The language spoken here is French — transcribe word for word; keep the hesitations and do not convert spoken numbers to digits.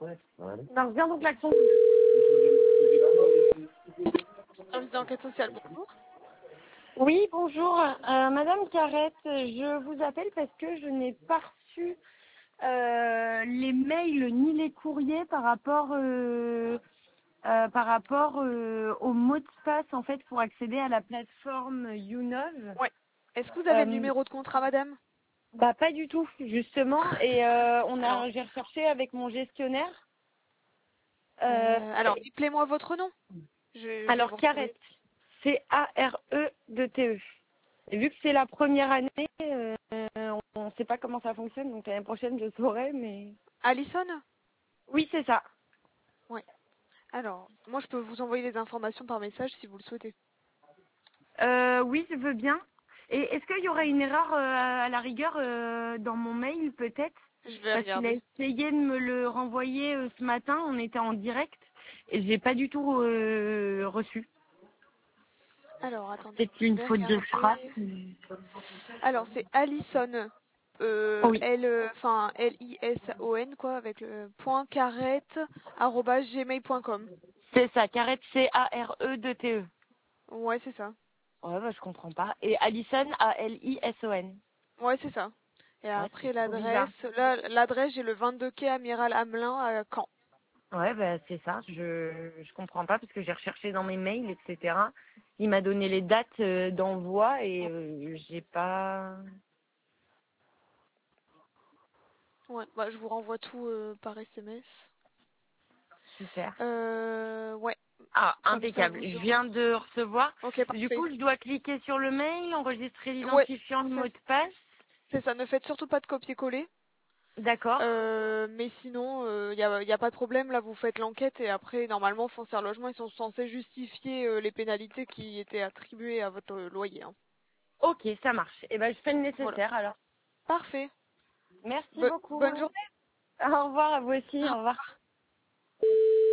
Donc, viens donc l'action. Service d'enquête sociale, bonjour. Oui, bonjour. Euh, Madame Carrette, je vous appelle parce que je n'ai pas reçu euh, les mails ni les courriers par rapport euh, euh, par rapport euh, au mot de passe en fait pour accéder à la plateforme Younov. Ouais. Est-ce que vous avez le Euh, numéro de contrat, madame? bah pas du tout justement et euh, on Alors, a j'ai recherché avec mon gestionnaire. Euh, euh, alors, appelez-moi votre nom. Je, je vais alors vous retrouver. Carrette, C A R E de T E. Et vu que c'est la première année, euh, on ne sait pas comment ça fonctionne, donc l'année prochaine je saurai, mais... Alison? Oui, c'est ça. Ouais. Alors, moi, je peux vous envoyer les informations par message si vous le souhaitez. Euh, oui, je veux bien. Et est-ce qu'il y aurait une erreur euh, à la rigueur euh, dans mon mail, peut-être? Je vais Parce qu'il a regarder. essayé de me le renvoyer euh, ce matin, on était en direct, et j'ai pas du tout euh, reçu. Alors, attendez, C'est je une vais faute de frappe. regarder. Alors, c'est Alison. Euh, Oui, L, euh, enfin, L I S O N, quoi, avec le point carrette, arobase gmail point com. c'est ça, Carrette, C A R E de T E. Ouais, c'est ça. Ouais, bah je comprends pas. Et Alison, A L I S O N. Ouais, c'est ça. Et Ouais, après c'est trop bizarre. l'adresse, là, l'adresse, j'ai le vingt-deux quai Amiral Hamelin à Caen. Ouais, bah, c'est ça. Je je comprends pas parce que j'ai recherché dans mes mails, et cetera. Il m'a donné les dates euh, d'envoi et euh, j'ai pas. Ouais, bah, je vous renvoie tout euh, par S M S. Super. Euh, ouais, Ah, comme ça impeccable. vous Je aurez. viens de recevoir. Ok, Du parfait. coup, je dois cliquer sur le mail, enregistrer Ouais, l'identifiant, le c'est mot de passe. c'est ça. Ne faites surtout pas de copier-coller. D'accord. Euh, mais sinon, il n'y a, y a pas de problème. Là, vous faites l'enquête et après, normalement, Foncière Logement, ils sont censés justifier euh, les pénalités qui étaient attribuées à votre euh, loyer, hein. Ok, ça marche. Et ben, je fais le Voilà. nécessaire alors. Parfait. Merci Bo- beaucoup. bonne journée. Au revoir à vous aussi. Au Au revoir. revoir.